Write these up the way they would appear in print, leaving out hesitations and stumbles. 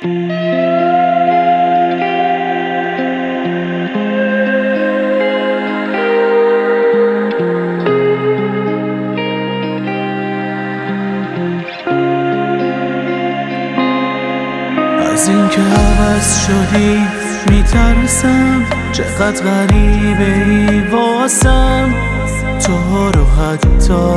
از این که عوض شدی میترسم، چقدر غریبه ای واسم، تو رو حتی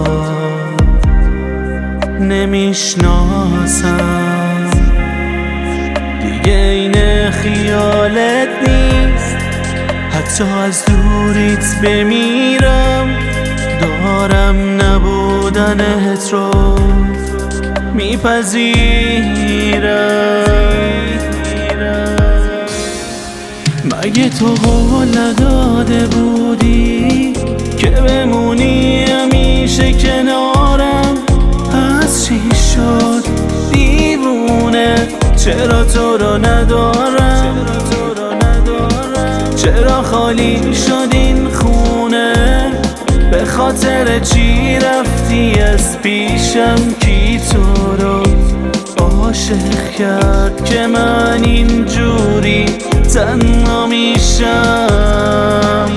نمیشناسم. دیگه این خیالت نیست، حتی از دوریت بمیرم، دارم نبودنت رو میپذیرم. مگه تو قول نداده بودی که بمونی همیشه کنارم؟ از چی شد دیوونه؟ چرا تو رو ندارم؟ چرا خالی شد این خونه؟ به خاطر چی رفتی از پیشم؟ کی تو رو عاشق کرد که من اینجوری تنها میشم؟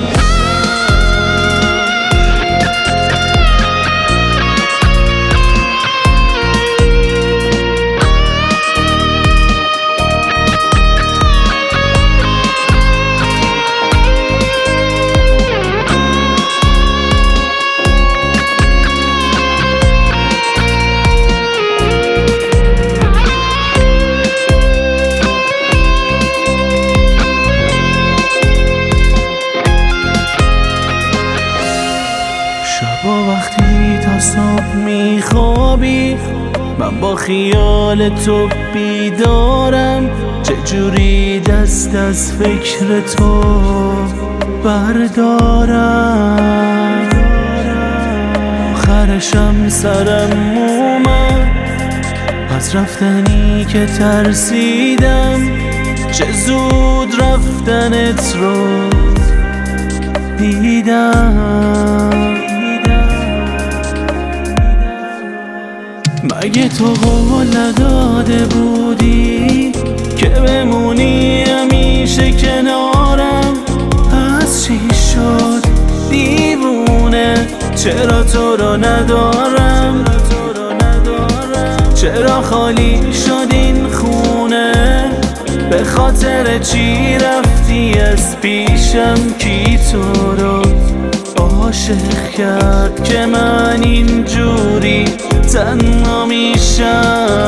شبا وقتی تا صبح میخوابی، من با خیال تو بیدارم. چجوری دست از فکر تو بردارم؟ آخرشم سرم اومد از رفتنی که ترسیدم. چه زود رفتنت رو دیدم. مگه تو قول نداده بودی که بمونی همیشه کنارم؟ از چی شد دیوونه؟ چرا تو رو ندارم؟ چرا خالی شد این خونه؟ به خاطر چی رفتی از پیشم؟ کی تو رو عاشق کرد که من اینجوری تنها میشم؟